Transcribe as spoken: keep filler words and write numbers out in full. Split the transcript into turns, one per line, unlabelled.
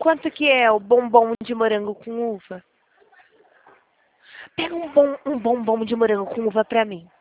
quanto que é o bombom de morango com uva? Pega um, bom, um bombom de morango com uva pra mim.